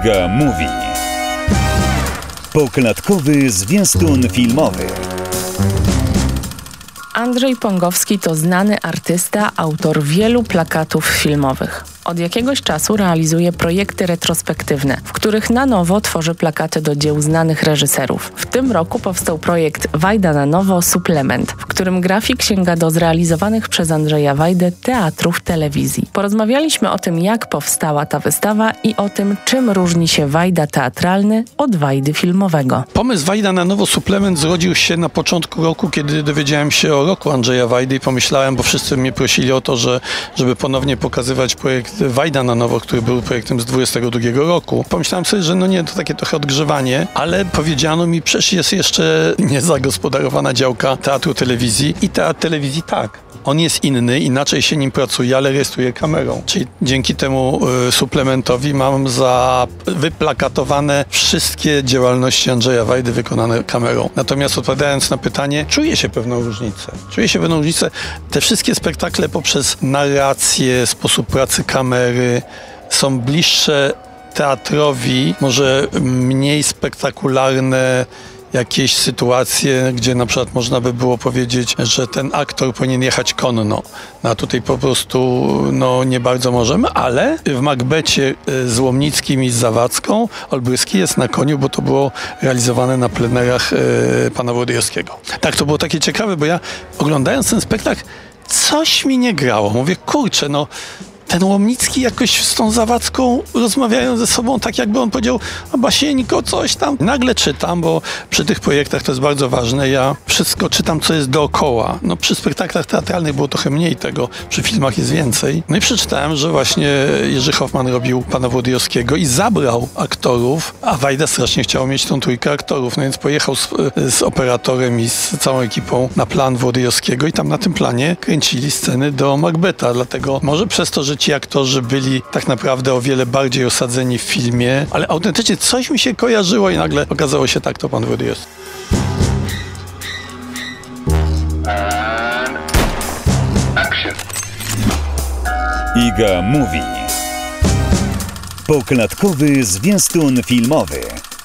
Iga Mówi. Poklatkowy zwiastun filmowy. Andrzej Pągowski to znany artysta, autor wielu plakatów filmowych. Od jakiegoś czasu realizuje projekty retrospektywne, w których na nowo tworzy plakaty do dzieł znanych reżyserów. W tym roku powstał projekt Wajda na nowo Suplement, w którym grafik sięga do zrealizowanych przez Andrzeja Wajdę teatrów telewizji. Porozmawialiśmy o tym, jak powstała ta wystawa i o tym, czym różni się Wajda teatralny od Wajdy filmowego. Pomysł Wajda na nowo Suplement zrodził się na początku roku, kiedy dowiedziałem się o roku Andrzeja Wajdy i pomyślałem, bo wszyscy mnie prosili o to, żeby ponownie pokazywać projekt Wajda na nowo, który był projektem z 22 roku. Pomyślałem sobie, że to takie trochę odgrzewanie, ale powiedziano mi, przecież jest jeszcze niezagospodarowana działka teatru telewizji i teatr telewizji tak. On jest inny, inaczej się nim pracuje, ale rejestruje kamerą. Czyli dzięki temu suplementowi mam wyplakatowane wszystkie działalności Andrzeja Wajdy wykonane kamerą. Natomiast odpowiadając na pytanie, czuję się pewną różnicę. Te wszystkie spektakle poprzez narrację, sposób pracy kamery są bliższe teatrowi, może mniej spektakularne jakieś sytuacje, gdzie na przykład można by było powiedzieć, że ten aktor powinien jechać konno. A tutaj po prostu nie bardzo możemy, ale w Macbecie z Łomnickim i z Zawadzką Olbryski jest na koniu, bo to było realizowane na plenerach pana Włodyjowskiego. Tak, to było takie ciekawe, bo ja oglądając ten spektakl coś mi nie grało. Mówię, kurczę, ten Łomnicki jakoś z tą Zawadzką rozmawiają ze sobą tak, jakby on powiedział, Basieńko, coś tam. Nagle czytam, bo przy tych projektach to jest bardzo ważne, ja wszystko czytam, co jest dookoła. Przy spektaklach teatralnych było trochę mniej tego, przy filmach jest więcej. I przeczytałem, że właśnie Jerzy Hoffman robił pana Włodyjowskiego i zabrał aktorów, a Wajda strasznie chciał mieć tą trójkę aktorów, więc pojechał z operatorem i z całą ekipą na plan Włodyjowskiego i tam na tym planie kręcili sceny do Macbeta, dlatego może przez to, że ci aktorzy byli tak naprawdę o wiele bardziej osadzeni w filmie, ale autentycznie coś mi się kojarzyło i nagle okazało się tak, to pan Włodyjowski. Iga Mówi. Poklatkowy zwiastun filmowy.